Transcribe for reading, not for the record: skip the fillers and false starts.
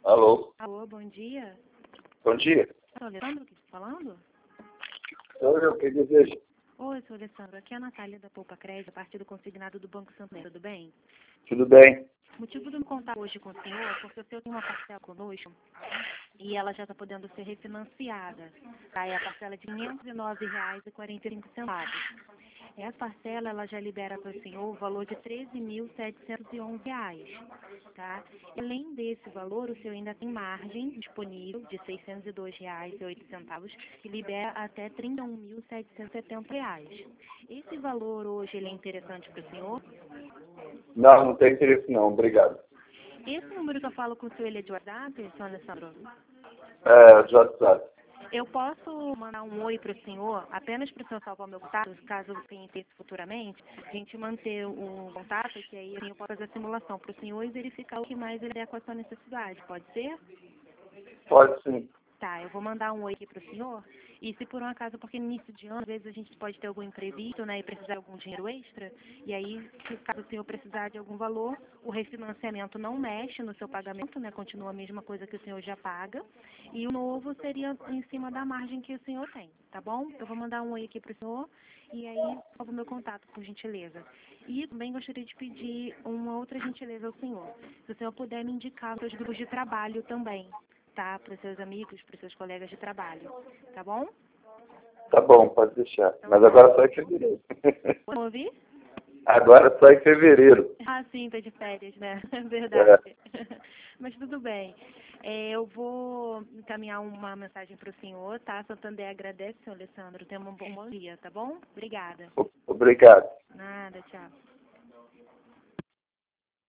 Alô? Alô, bom dia. Bom dia. Sou Alessandro que está falando? Sou eu, que deseja? Oi, sou Alessandro. Aqui é a Natália da Poupa Crédito, a partir do consignado do Banco Santander, tudo bem? Tudo bem? O motivo de me contar hoje com o senhor é porque o senhor tem uma parcela conosco e ela já está podendo ser refinanciada. Tá? É a parcela de R$ 509,45. Essa parcela ela já libera para o senhor o valor de R$ 13.711. Tá? Além desse valor, o senhor ainda tem margem disponível de R$ 602,08, que libera até R$ 31.770. Esse valor hoje ele é interessante para o senhor? Não, não tem interesse não, obrigado. Esse número que eu falo com o senhor, ele é de WhatsApp, senhor Alessandro? De WhatsApp. Eu posso mandar um oi para o senhor, apenas para o senhor salvar o meu contato, caso tenha interesse futuramente, a gente manter um contato, que aí eu posso fazer a simulação para o senhor e verificar o que mais ele é com a sua necessidade, pode ser? Pode sim. Tá, eu vou mandar um oi aqui para o senhor, e se por um acaso, porque no início de ano, às vezes a gente pode ter algum imprevisto, né, e precisar de algum dinheiro extra, e aí, se caso o senhor precisar de algum valor, o refinanciamento não mexe no seu pagamento, né, continua a mesma coisa que o senhor já paga, e o novo seria em cima da margem que o senhor tem, tá bom? Eu vou mandar um oi aqui para o senhor, e aí, salvo o meu contato, por gentileza. E também gostaria de pedir uma outra gentileza ao senhor, se o senhor puder me indicar os seus grupos de trabalho também, tá? Para os seus amigos, para os seus colegas de trabalho. Tá bom? Tá bom, pode deixar. Então, Mas agora só em fevereiro. vamos ouvir? Agora só em fevereiro. Ah, sim, tá de férias, né? É É, verdade. Mas tudo bem. Eu vou encaminhar uma mensagem para o senhor, tá? Santander agradece, senhor Alessandro. Tenha um bom dia, tá bom? Obrigada. obrigado. Nada, tchau.